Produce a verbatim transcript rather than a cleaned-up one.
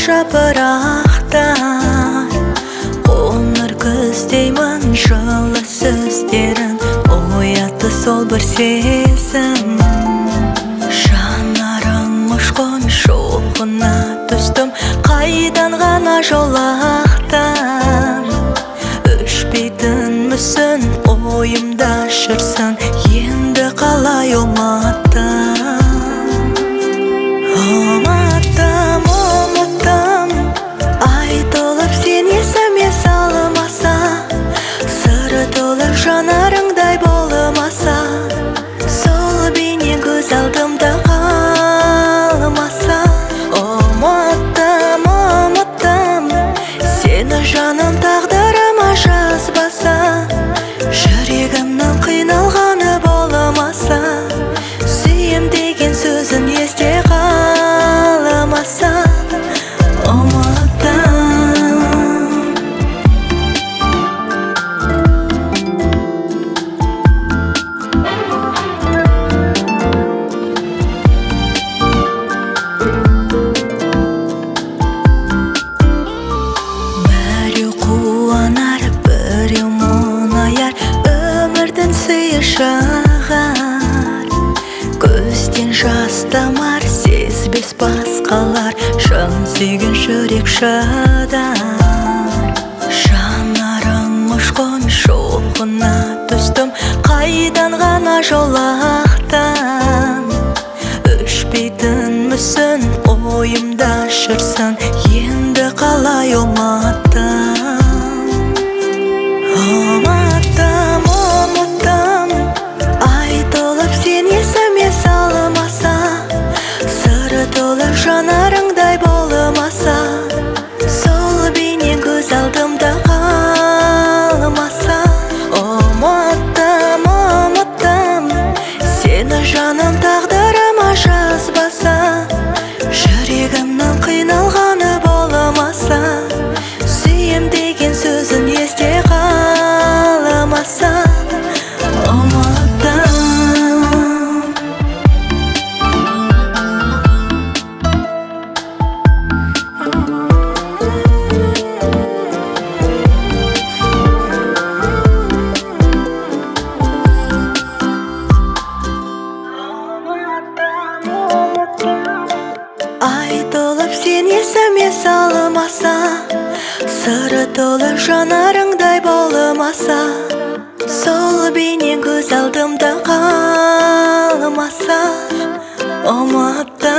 жапырақтар, қоңыр күздеймін жылы сөздерін оятты сол бір сезім. Жанарың ұшқын шоқына түстім, қайдан ғана жолақтан. Өшпейтін мүсін ойымда жүрсін, енді қалай ұмыттым. Ұмыттым, ұмыттым, айтылып сен есіме салмаса, сыры толы жанарыңдай болмаса, сол бейне көз алдымда қалмаса. Ұмыттым, ұмыттым, сені жаным тағдырыма жазбаса, жүрегімнің қиналғаны болмаса, сүйем деген сөзін есте қалмаса. Шығар көзден жас тамар, сезбес басқалар, шын сүйген жүрек шыдар. Жанарың ұшқын шоқына түстім, қайдан ғана жолақтан. Өшпейтін мүсін ойымда жүрсін, енді қалай ұмыттым. Ұмыттым, ұмыттым, айтылып сен есіме салмаса, сыры толы жанарыңдай болмаса, сол бейне көз алдымда қалмаса. Ұмыттым, ұмыттым, сені жаным тағдырыма жазбаса, жүрегімнің қиналғаны болмаса, сүйем деген сөзін есте қалмаса. Айтылып сен есіме салмаса, сыры толы жанарыңдай болмаса, сол бейне көз алдымда қалмаса. Ұмыттым.